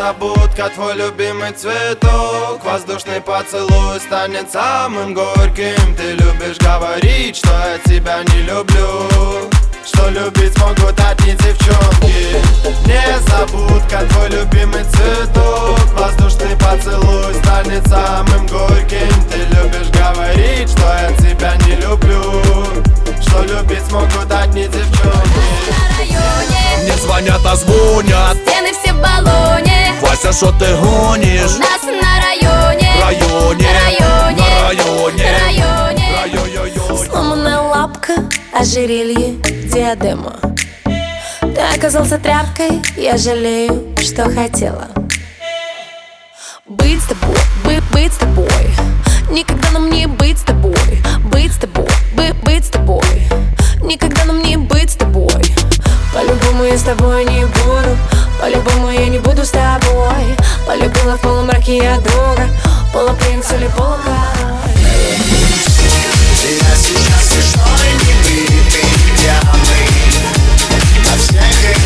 Незабудка, твой любимый цветок. Воздушный поцелуй станет самым горьким. Ты любишь говорить, что я тебя не люблю, что любить смогут одни девчонки. Незабудка, твой любимый цветок. Воздушный поцелуй станет самым горьким. Ты любишь говорить, что я тебя не люблю, что любить смогут одни девчонки. Мне звонят, а звонят, стены все в баллоне. Вася, что ты гонишь? У нас на районе, районе. Сломанная лапка, ожерелье, диадема. Ты оказался тряпкой, я жалею, что хотела быть с тобой, быть с тобой. Никогда нам не быть с тобой, быть с тобой, быть с тобой. Никогда нам не быть с тобой. По-любому я с тобой не буду, по-любому я не буду с тобой. Полюбила в полумраке я друга, полупринц или полукороль. Я сейчас смешной, не бритый, пьяный, на всех